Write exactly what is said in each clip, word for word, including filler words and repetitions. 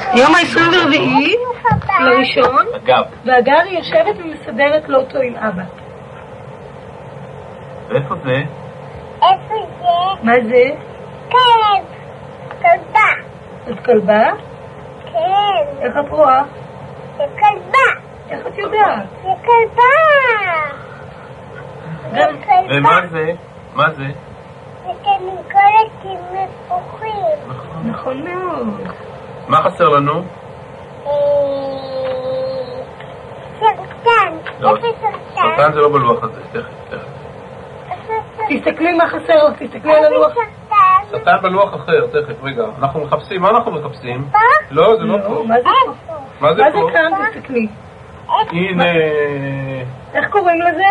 יום ה-עשרים ורביעי לראשון, אגב. והגר יושבת ומסדרת לוטו עם אבא. איפה זה? איפה זה? מה זה? כלב. כלבה. את כלבה? כן. איך את רואה? זה כלבה. איך את יודעת? זה כלבה. זה כלבה. ומה זה? מה זה? זה כמקולת מפוחים. נכון מאוד. מה חסר לנו? סרטן. לא. איפה סרטן? סרטן זה לא בלוח הזה, תכף, תכף. תסתכלי מה חסר לך, תסתכלי על הלוח. סרטן בלוח אחר, תכף, רגע. אנחנו מחפשים, מה אנחנו מחפשים? פה? לא, זה לא פה. מה זה פה? מה זה מה זה פה? כאן? תסתכלי. הנה... איך קוראים לזה?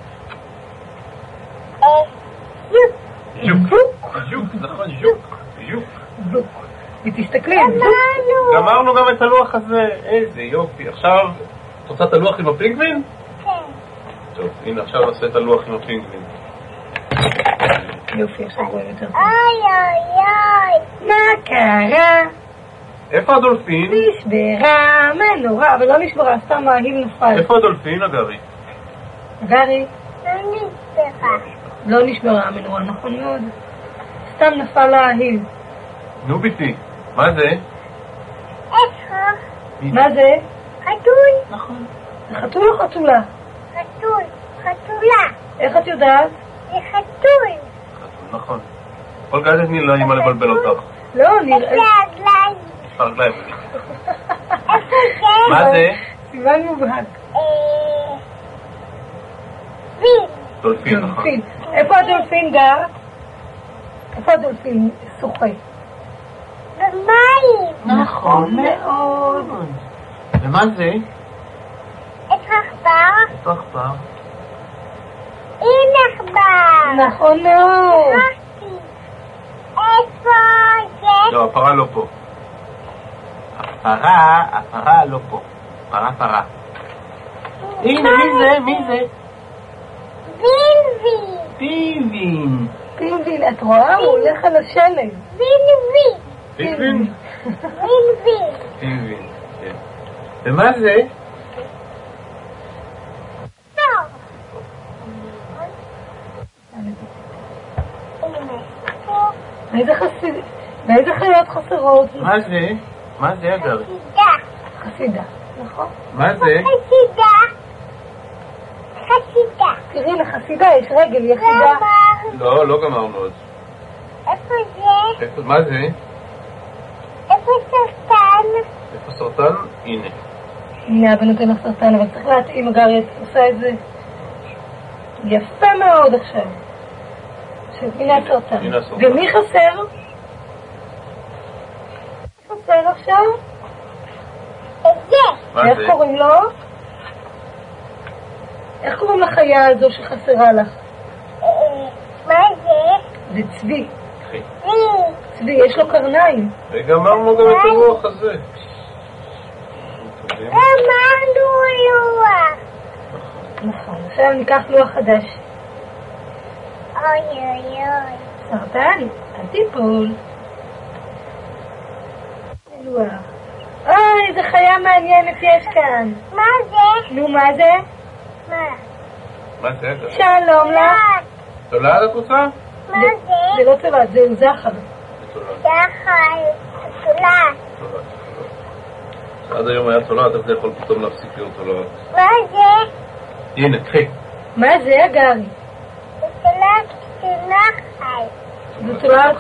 ז'וק. ז'וק, נכון, ז'וק. ז'וק. זוק. ותסתכלי. אמרנו. גמרנו גם את הלוח הזה. איזה יופי. עכשיו, את רוצה את הלוח עם הפינגווין? כן. טוב, הנה עכשיו נעשה את הלוח עם הפינגווין. יופי, עכשיו רואים יותר טוב. אוי אוי אוי. מה קרה? איפה הדולפין? נשברה מנורה, אבל לא נשברה, סתם ההיל נפל. איפה הדולפין, אגרי? גרי, לא נשברה. לא נשברה המנורה, נכון מאוד. סתם נפל ההיל. נו ביתי, מה זה? איפה? מה זה? חתול. נכון. זה חתול או חתולה? חתול. חתולה. איך את יודעת? זה חתול. נכון. כל גזת נילה אימא לבלבל אותך. לא, נראה... איפה הרגליים? איפה הרגליים? איפה זה? מה זה? סימן מובהק. אה... פיל. דולפין, נכון. דולפין. איפה הדולפין גר? איפה הדולפין שוחה? במים. נכון מאוד. ומה זה? איפה עכבר? איפה עכבר? הנה עכבר. נכון מאוד. שכחתי. איפה זה? לא, הפרה לא פה. הפרה, הפרה לא פה. פרה, פרה. הנה, מי זה? מי זה? בינבי. פיבין. פינגווין, את רואה? הוא הולך על השלג. בינבי. פיבין? בינבי. פיבין, כן. ומה זה? טוב. הנה. איזה חסיד... ואיזה חיות חסרות? מה זה? מה זה, אגר? חסידה. חסידה, נכון? מה זה? חסידה. חסידה. תראי, לחסידה יש רגל יחידה. גמר. לא, לא גמרנו עוד. איפה זה? איפה, מה זה? איפה סרטן? איפה סרטן? הנה. הנה, אבא נותן לך סרטן, אבל צריך להתאים, אגר, את עושה את זה יפה מאוד עכשיו. עכשיו, הנה הסרטן. הנה הסרטן. ומי חסר? חסר עכשיו? את זה. מה איך זה? קוראים לו? איך קוראים לחיה הזו שחסרה לך? אה, מה זה? זה צבי. אחי. וי. צבי, יש לו קרניים. וגמרנו גם את הרוח הזה. גמרנו לוח. נכון, עכשיו ניקח לוח חדש. אוי אוי אוי. סרטן, אל תיפול. לוח. אוי, איזה חיה מעניינת יש כאן. מה זה? נו, מה זה? מה? מה זה, אגר? שלום לך. תולעת את רוצה? מה זה זה? לא צולעת, זהו זכר. תולעת. זחל. חתולה. תולעת. עד היום היה תולעת, אז זה יכול פתאום להפסיק להיות תולעת. מה זה? הנה, קחי. מה זה, אגרי? חתולה נחל. זה תולעת.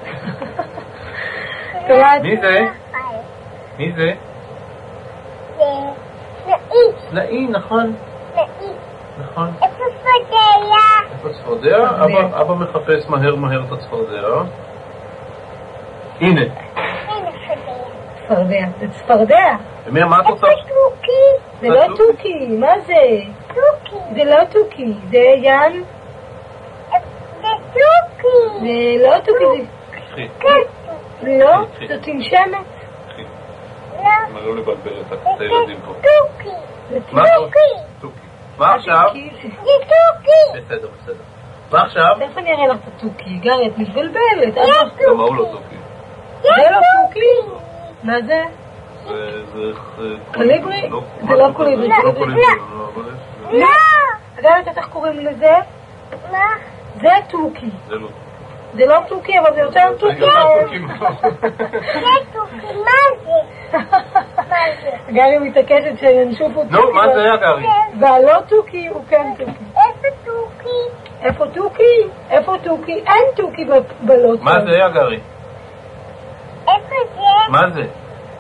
תולעת. מי זה? מי זה? זה נאי. סלעי, נכון. נאי. נכון. איפה פדיה? איפה צפרדע? אבא, אבא מחפש מהר מהר את הצפרדע. הנה. הנה פדיה. צפרדע. זה צפרדע. ומי, מה את רוצה? איפה תוכי? זה לא תוכי, מה זה? תוכי. זה לא תוכי, זה ין. זה תוכי. זה לא תוכי, קחי. כן. זה לא, זאת תנשמת. קחי. לא. מה לא לבלבל את זה הילדים פה. תוכי. זה מה? תוכי. תוכי. מה עכשיו? תוכי. זה תוכי. בסדר, בסדר. מה עכשיו? תכף אני אראה לך את התוכי, גרי, את מתבלבלת. זה גם ההוא לא תוכי. זה לא תוכי. מה זה? זה... קוליברי? זה לא קוליברי. זה לא קוליברי. לא! אגב, איך קוראים לזה? מה? זה תוכי. זה לא. זה לא תוכי, אבל זה יותר תוכי. זה תוכי, מה זה? מה זה? גרי מתעקשת שינשוף הוא תוכי. נו, מה זה היה גרי? והלא תוכי הוא כן תוכי. איפה תוכי? איפה תוכי? איפה תוכי? אין תוכי בלא תוכי. מה זה היה גרי? איפה זה? מה זה?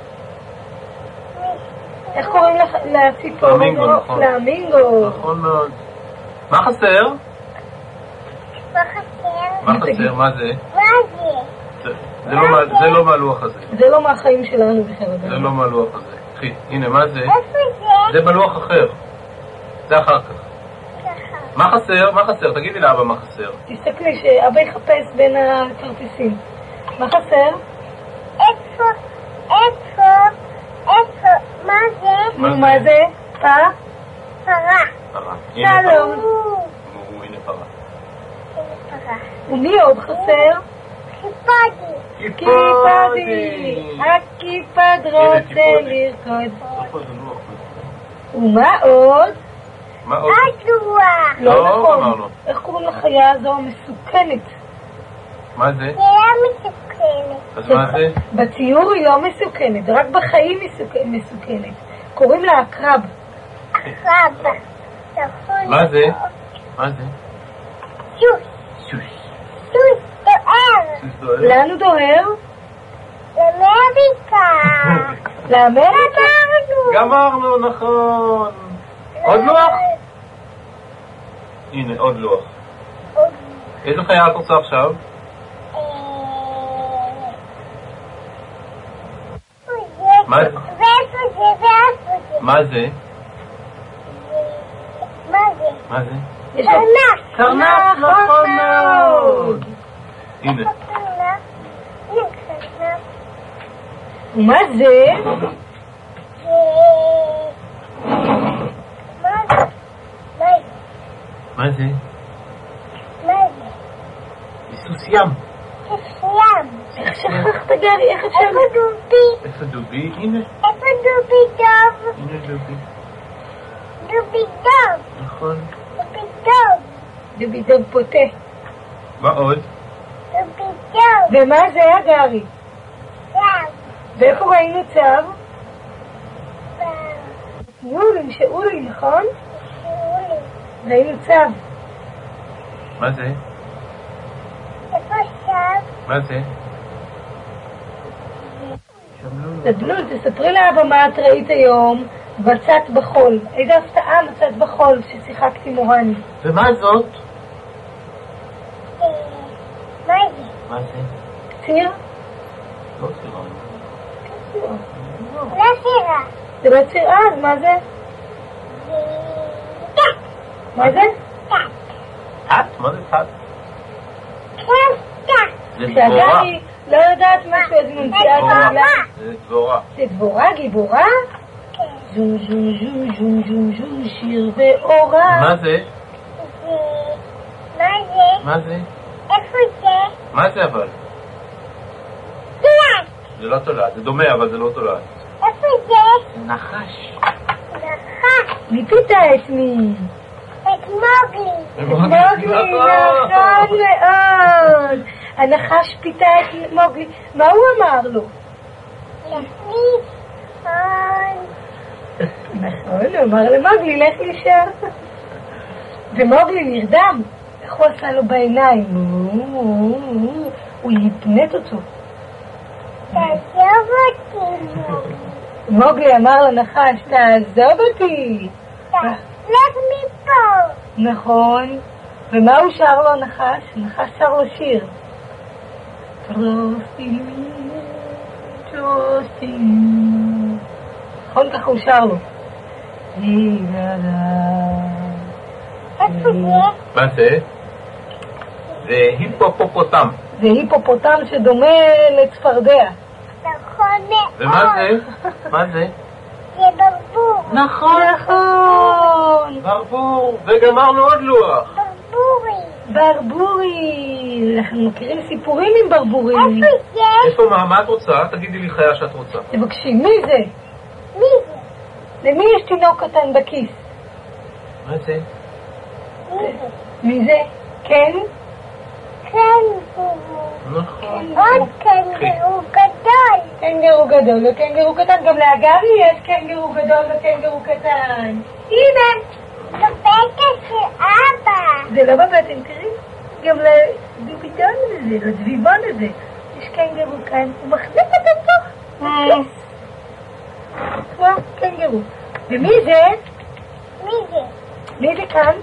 איך קוראים לציפור? פלמינגו, נכון. פלמינגו. נכון מאוד. מה חסר? מה חסר? מה חסר? מה זה? מה זה? זה- זה לא מה- זה לא מהלוח הזה. זה לא מהחיים שלנו בכלל. זה לא מהלוח הזה. קחי, הנה, מה זה? איפה זה? זה בלוח אחר. זה אחר כך. ככה. מה חסר? מה חסר? תגידי לאבא מה חסר. תסתכלי שאבא יחפש בין הכרטיסים. מה חסר? איפה? איפה? איפה? מה זה? מה נו, זה? מה זה? פרה? פרה. פרה. הנה פרה. שלום. או, נו, הנה פרה. הנה פרה. ומי עוד חסר? חיפודי. קיפדי. הקיפד רוצה קיפודי. לרקוד. איפה זה לוח? ומה עוד? מה עוד? עוד לוח. לא לא, נכון. אמרנו. איך קוראים לחיה הזו המסוכנת? מה זה? זה לא מסוכנת. אז מה זה? בציור היא לא מסוכנת, רק בחיים היא סוכ- מסוכנת. קוראים לה עקרב. אחרבה. נכון. מה זה? מה זה? סוס. שוש. סוס דוהר. סוס דוהר? לאן הוא דוהר? לאמריקה. לאמריקה? אמרנו. גמרנו, נכון. עוד לוח? הנה, עוד לוח. עוד. איזה חיה את רוצה עכשיו? אה, מה זה? ואיפה זה? ואיפה זה? מה זה? מה זה? מה זה? יש לו- קרנף. קרנף, נכון מאוד. הנה. איפה קרנף? הנה קרנף. ומה זה? זה... מה זה? מה זה? מה זה? מה זה? זה סוס ים. כסיים. איך שכחת גרי? איך אפשר? איפה דובי? איפה דובי? הנה. איפה דובי דוב? הנה דובי. דובי דוב. נכון. דובי דוב. דובי דוב פוטה. מה עוד? דובי דוב. ומה זה הגרי? דוב. ואיפה ראינו צו? דוב. טיול עם שאולי, נכון? שאולי. ראינו צו. מה זה? איפה שם? מה זה? תדלו, תספרי לאבא מה את ראית היום בצת בחול. איזה הפתעה מצאת בחול ששיחקתי מורני. ומה זאת? אה, מה זה? מה זה? ציר? לא סירה. לא סירה. זה לא ציר, אה, אז מה זה? זה... טק. מה זה? טק. טט? מה זה טט? כן, טק. זה דבורה. כשהגרי לא יודעת משהו אז היא ממציאה את דבורה. המילה. זה דבורה. זה דבורה, גיבורה? כן. זום זום זום זום זום זום שיר ואורה. מה זה? זה... מה זה? מה זה? איפה זה? מה זה אבל? תולעת. זה לא תולעת. זה דומה אבל זה לא תולעת. איפה זה? זה נחש. נכון. מי פיתה את מי? את מוגלי. מוגלי, נכון מאוד. הנחש פיתה את מוגלי. מה הוא אמר לו? להכניס הון. נכון, הוא אמר למוגלי, לך לישון. ומוגלי נרדם. איך הוא עשה לו בעיניים? הוא יפנט אותו. תעזוב אותי. מוגלי אמר לנחש, תעזוב אותי. לך מפה. נכון. ומה הוא שר לו הנחש? הנחש שר לו שיר. טרוסטי, טרוסטי. נכון, ככה הוא שר לו. איפה זה? מה זה? זה היפופופוטם. זה היפופוטם שדומה לצפרדע. נכון מאוד. ומה זה? מה זה? זה ברבור. נכון, נכון. ברבור. וגמרנו עוד לוח. ברבורי. ברבורי. אנחנו מכירים סיפורים עם ברבורים. איפה זה? איפה מה? מה את רוצה? תגידי לי חיה שאת רוצה. תבקשי, מי זה? מי זה? למי יש תינוק קטן בכיס? מה זה? מי זה? מי זה? כן? קנגורו. נכון. עוד קנגורו גדול. קנגרו גדול וקנגרו קטן. גם לאגרי יש קנגרו גדול וקנגרו קטן. הנה. בבטן של אבא. זה לא בבטן, תראי. גם לביבידון הזה, לדביבון הזה. יש קנגרו כאן. הוא מחזיק אותם תוך. כמו קנגרו. ומי זה? מי זה? מי זה כאן?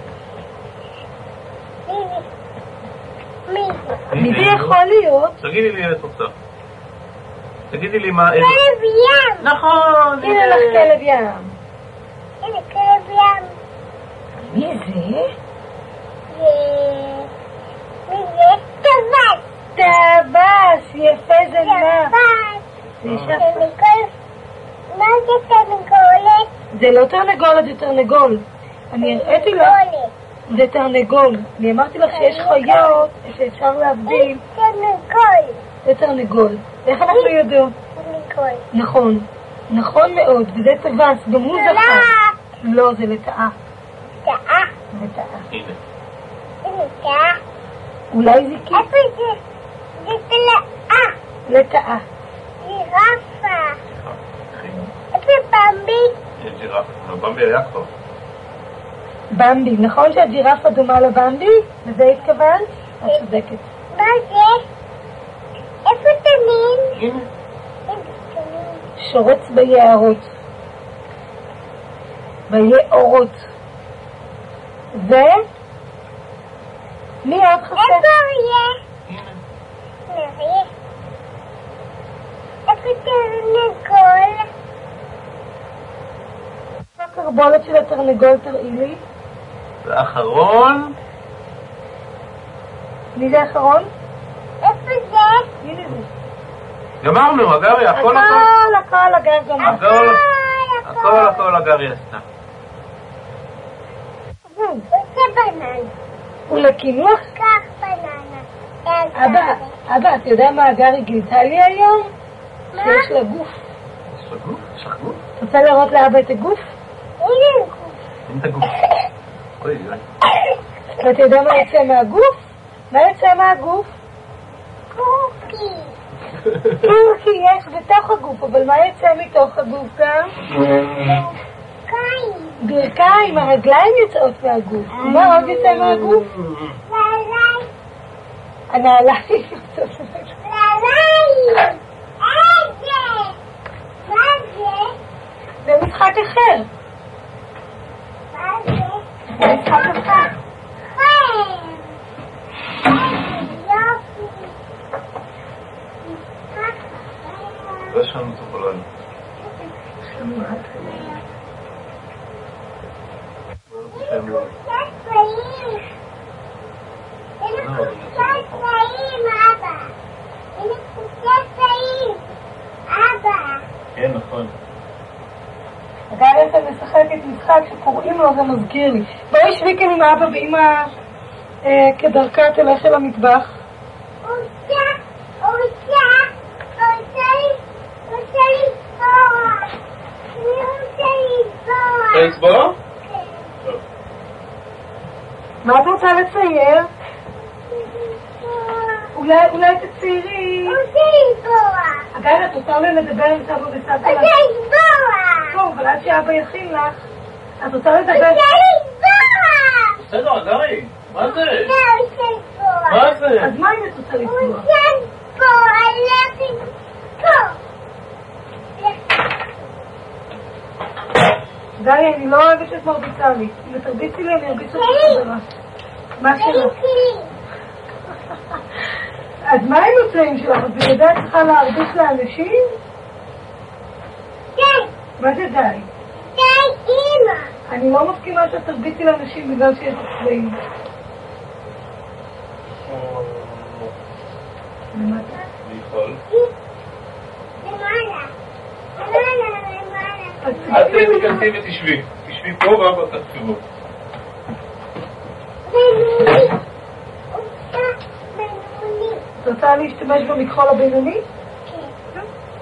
מי זה? מי זה? מי זה יכול להיות? תגידי לי את רוצה. תגידי לי מה... איזה... כלב ים. נכון. הנה לך כלב ים. הנה כלב ים. מי זה? זה... מי זה? טווס. טווס, יפה זה נע. טווס. זה יפה. תרנגול. מה זה תרנגולת? זה לא תרנגולת, זה תרנגול. אני הראיתי לך, תרנגולת. זה תרנגול. אני אמרתי לך שיש חיות שאפשר להבדיל. תרנגול. זה תרנגול. איך אנחנו יודעים? תרנגול. נכון. נכון מאוד. וזה טווס, גם הוא זכר. תלת. לא, זה לטאה. תאה. זה טאה. הנה. הנה תאה. אולי זה כי... איפה זה? זה תלאה. לטאה. ג'ירפה. אחי. איפה במבי? יש ג'ירפה. במבי היה כבר. במבי. נכון שהג'ירפה דומה לבמבי? לזה התכוונת? את צודקת. מה זה? איפה תנין? הנה. איפה תנין? שורץ ביערות. ביערות. ו... מי עוד חסר? איפה אריה? הנה. אריה. איפה תרנגול? הקרבולת של התרנגול תראי לי. ואחרון. מי זה האחרון? איפה זה? הנה זה. גמרנו, אגרי, הכל הכל. הכל, הכל, הגר גם. הכל, הכל, הכל אגרי עשתה. רוצה בננה. ולקינוח? קח בננה. אבא, אבא, אתה יודע מה הגרי גילתה לי היום? מה? שיש לה גוף. יש לך גוף? יש לך גוף? את רוצה לראות לאבא את הגוף? הנה גוף. אין את הגוף. אוי, אוי. ואתה יודע מה יוצא מהגוף? מה יוצא מהגוף? קוקי. קוקי יש בתוך הגוף, אבל מה יוצא מתוך הגוף גם? קיים. ברכיים, הרגליים יוצאות מהגוף. מה עוד יוצא מהגוף? נעליים. הנעליים יוצאות מהגוף. נעליים. איזה? מה זה? זה משחק אחר. מה זה? זה משחק אחר. חם. יופי. יש לנו צופולן. קצת צבעים. הנה קצת צבעים, אבא. הנה קצת צבעים. אבא. כן, נכון. הגרי אתה משחקת משחק שקוראים לו, זה מזכיר לי. בואי שבי כאן עם אבא ואמא כדרכה תלך אל המטבח. רוצה, רוצה, רוצה, רוצה לסבוע. אני רוצה לסבוע. לצבוע? כן. מה את רוצה לצייר? אולי, אולי תציירי. רוצה לסבוע. הגרי, את רוצה אולי לדבר עם סבא וסבתא? רוצה לסבוע. טוב, אבל עד שאבא יכין לך, את רוצה לדבר? רוצה לסבוע. בסדר, אגרי. מה זה? לא, רוצה לסבוע. מה זה? אז מה אם את רוצה לסבוע? רוצה לסבוע. הלכת פה. גלי, אני לא אוהבת שאת מרביצה לי. אם את תרביצי לי, אני ארביץ אותך חזרה. מה שלך? אז מה עם הצעים שלך? את בגלל זה את צריכה להרביץ לאנשים? די. מה זה די? די, אמא. אני לא מסכימה שאת תרביצי לאנשים בגלל שיש לך צבעים. אני יכול. למעלה. למעלה, למעלה. אז תיכנסי ותשבי. תשבי פה ואבא תקשיבו. את רוצה להשתמש במכחול הבינוני? כן.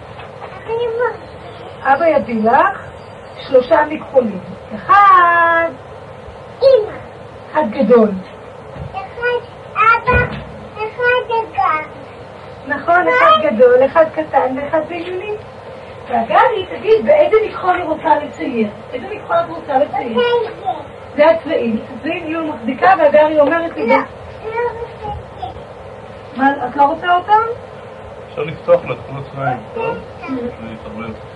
אבא, אבא יביא לך שלושה מכחולים. אחד, אמא. אחד גדול. אחד אבא, אחד אגב. נכון, אחד גדול, אחד קטן ואחד בינוני. והגרי, תגיד, באיזה מכחול היא רוצה לצייר? איזה מכחול את רוצה לצייר? זה. זה הצבעים. הצבעים יהיו מחזיקה והגרי אומרת לי, לא, לא רוצה זה. מה, את לא רוצה אותם? אפשר לפתוח לה את כל הצבעים, טוב? כן. להתערבב.